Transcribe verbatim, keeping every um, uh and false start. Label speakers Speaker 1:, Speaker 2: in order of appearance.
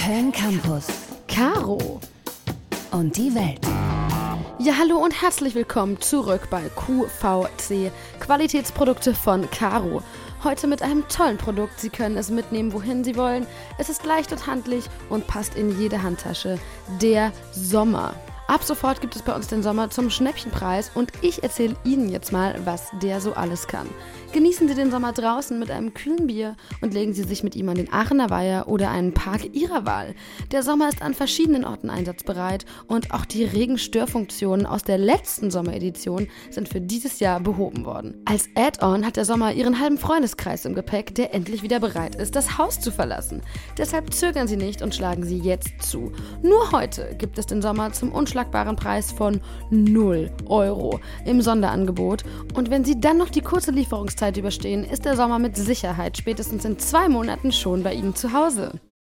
Speaker 1: Köln Campus,
Speaker 2: Caro
Speaker 1: und die Welt.
Speaker 2: Ja, hallo und herzlich willkommen zurück bei Q V C, Qualitätsprodukte von Caro. Heute mit einem tollen Produkt. Sie können es mitnehmen, wohin Sie wollen. Es ist leicht und handlich und passt in jede Handtasche. Der Sommer. Ab sofort gibt es bei uns den Sommer zum Schnäppchenpreis und ich erzähle Ihnen jetzt mal, was der so alles kann. Genießen Sie den Sommer draußen mit einem kühlen Bier und legen Sie sich mit ihm an den Aachener Weiher oder einen Park Ihrer Wahl. Der Sommer ist an verschiedenen Orten einsatzbereit und auch die Regenstörfunktionen aus der letzten Sommeredition sind für dieses Jahr behoben worden. Als Add-on hat der Sommer Ihren halben Freundeskreis im Gepäck, der endlich wieder bereit ist, das Haus zu verlassen. Deshalb zögern Sie nicht und schlagen Sie jetzt zu. Nur heute gibt es den Sommer zum unschlagbaren Preis von null Euro im Sonderangebot. Und wenn Sie dann noch die kurze Lieferungszeit überstehen, ist der Sommer mit Sicherheit spätestens in zwei Monaten schon bei Ihnen zu Hause.